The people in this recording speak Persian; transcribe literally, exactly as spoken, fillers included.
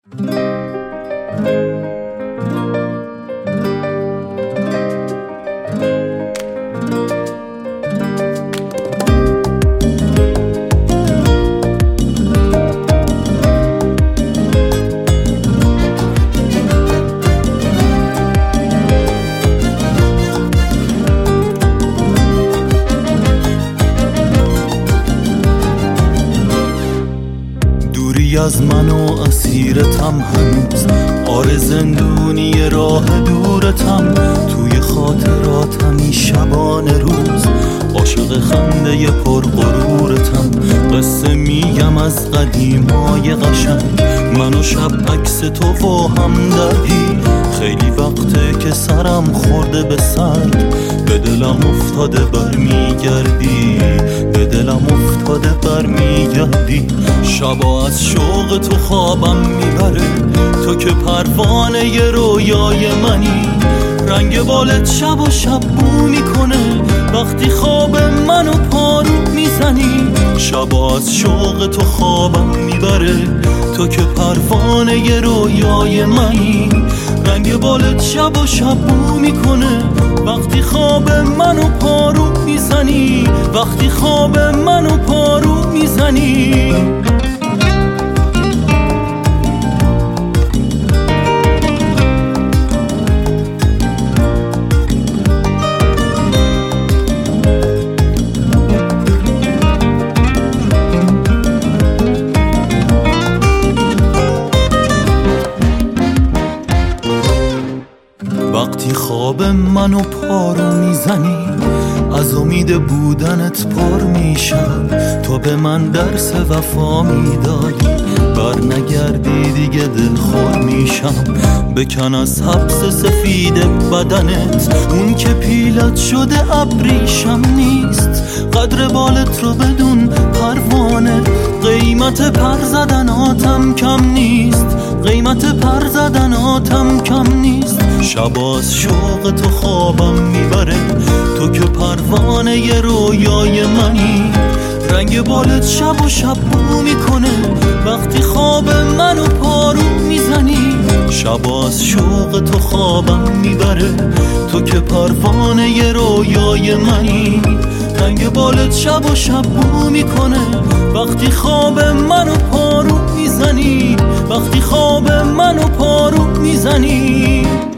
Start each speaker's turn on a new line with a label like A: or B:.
A: دوری از من و اسیرتم هنوز، آره زندونی راه دورتم، توی خاطراتم شبان روز، عاشق خنده پر غرورتم. قصه میگم از قدیمای قشنگ، من و شب عکس تو و همدردی. خیلی وقته که سرم خورده به سنگ، به دلم افتاده برمیگردی، به دلم افتاده برمیگردی. شبا از شوق تو خوابم میبره، تو که پروانه ی رویای منی. رنگ بالت شب و شب بو میکنه، وقتی خواب منو پارو میزنی. شبا از شوق تو خوابم میبره، تو که پروانه ی رویای منی. رنگ بالت شب و شب بو میکنه، وقتی خواب منو پارو میزنی، وقتی خواب منو پارو میزنی. وقتی خواب منو پارو میزنی، از امید بودنت پر میشم. تو به من درس وفا میدادی، بر نگردی دیگه دلخور میشم. بکن از حبس سفید بدنت، اون که پیلت شده ابریشم نیست. قدر بالت رو بدون پروانه، قیمت پر زدناتم کم نیست، قیمت پر زدناتم کم نیست. شبا از شوق تو خوابم میبره، تو که پروانه ی رویای منی. رنگ بالت شب و شب بو میکنه، وقتی خواب منو پارو میزنی. شبا از شوق تو خوابم میبره، تو که پروانه ی رویای منی. رنگ بالت شب و شب بو میکنه، وقتی خواب منو پارو میزنی، وقتی خواب منو پارو میزنی.